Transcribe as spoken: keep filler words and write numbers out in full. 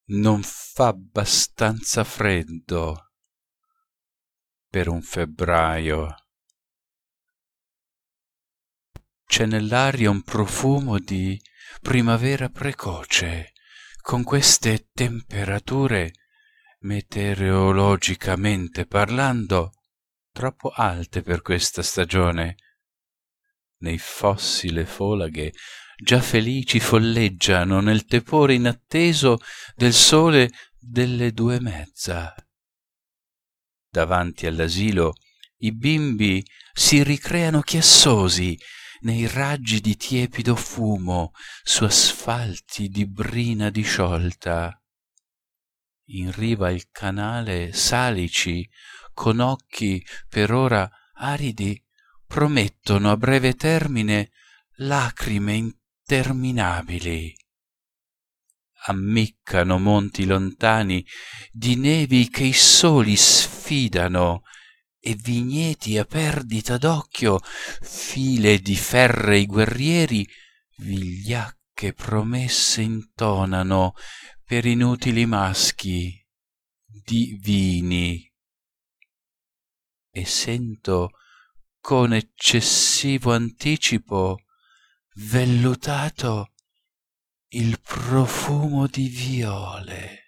non fa abbastanza freddo per un febbraio. C'è nell'aria un profumo di primavera precoce. Con queste temperature, meteorologicamente parlando, troppo alte per questa stagione, nei fossi le folaghe già felici folleggiano nel tepore inatteso del sole delle due e mezza. Davanti all'asilo i bimbi si ricreano chiassosi nei raggi di tiepido fumo su asfalti di brina disciolta. In riva al canale salici, con occhi per ora aridi, promettono a breve termine lacrime interminabili. Ammiccano monti lontani di nevi che i soli sfidano e vigneti a perdita d'occhio, file di ferrei guerrieri, vigliacche promesse intonano per inutili maschi divini. E sento con eccessivo anticipo vellutato il profumo di viole.